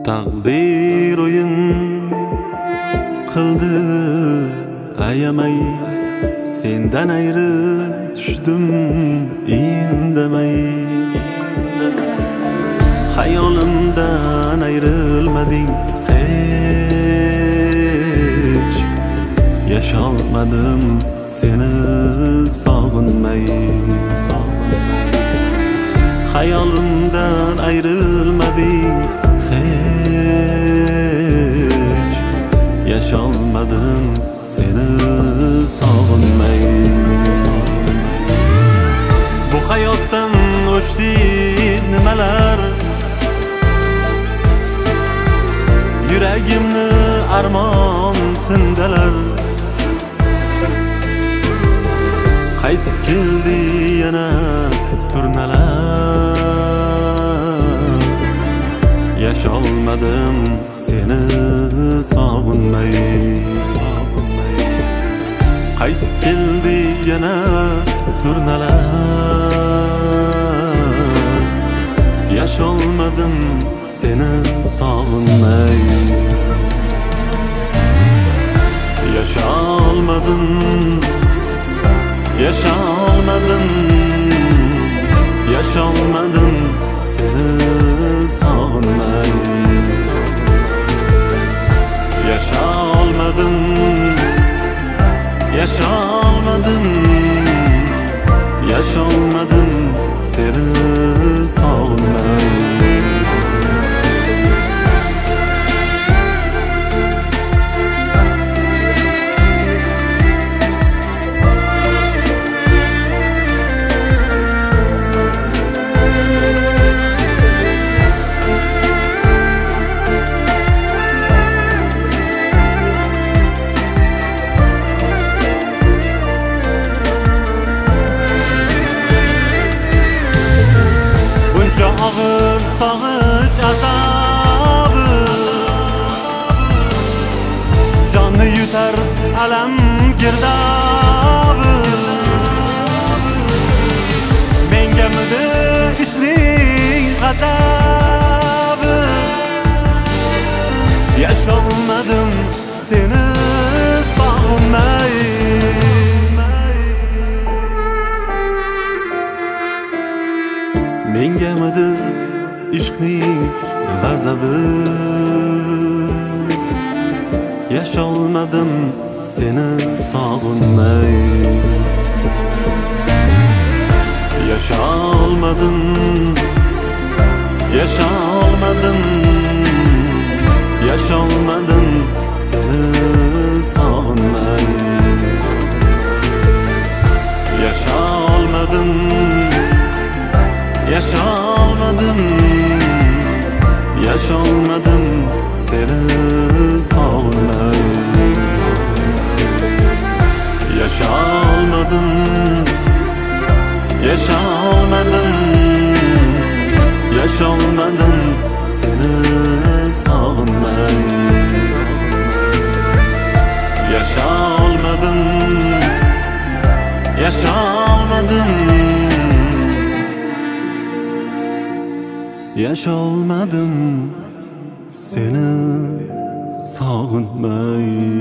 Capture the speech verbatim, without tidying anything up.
Taqdir o'yin qildi ayamay, sendan ayri tushdim indamay. Hayolimdan ayrilmading hech, yasholmadim seni sog'inmay. Hayolimdan ayrilmading hech, yasholmadim seni sog'inmay. Bu hayotdan o'chdi nimalar, yuragimni armon tindalar. Qaytib keldi yana turnalar, yasholmadim seni sog'inmay. Qaytib keldi yana turnalar, yasholmadim seni sog'inmay. Yasholmadim, yasholmadim, yasholmadim seni sog'inmay. Yasholmadim, yasholmadim, yasholmadim seni sog'inmay. Ağır sağıç azabı, canı yutar alam girdabı. Menga midi ishning g'azabi, yasholmadim seni sog'inmay. Menga midi ishqning g'azabi, yasholmadim seni sog'inmay. Yasholmadim, yasholmadim, yasholmadim seni sog'inmay. Yasholmadim, yasholmadim, yasholmadim seni sog'inmay. Yasholmadim, yasholmadim, yasholmadim seni sog'inmay. Yasholmadim, yasholmadim, yasholmadim seni sog'inmay.